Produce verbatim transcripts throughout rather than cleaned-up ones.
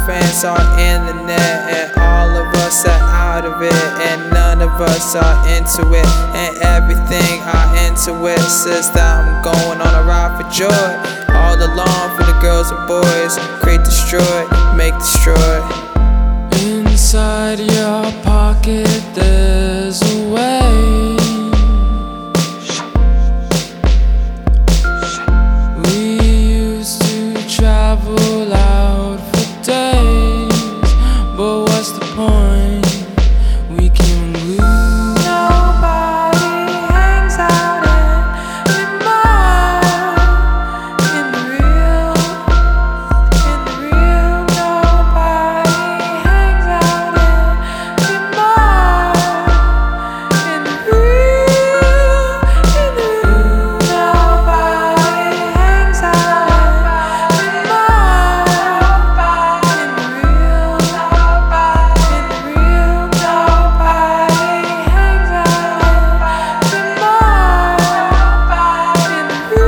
friends are in the net, and all of us are out of it, and none of us are into it, and everything are into it. Sister, I'm going on a ride for joy, all along for the girls and boys. Create, destroy, make, destroy. Inside your pocket there's a way. We used to travel out for days, but what's the point? We came unglued. Nobody hangs out anymore. In the real, in the real, nobody hangs out anymore. In the real, in the real, nobody hangs out anymore. In the real, in the real, nobody hangs out anymore. In the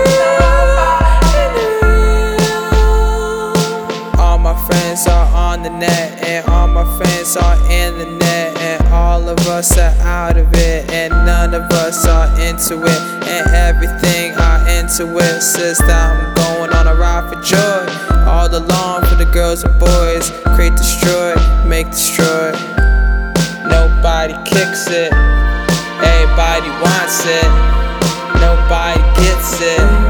real, in the real. All my friends are on the net, and all my friends are in the net, and all of us are out of it, and none of us are into it, and everything are into it. Sister, I'm going on a ride for joy, all along for the girls and boys. Create, destroy, make, destroy. Nobody kicks it, everybody wants it, nobody gets it.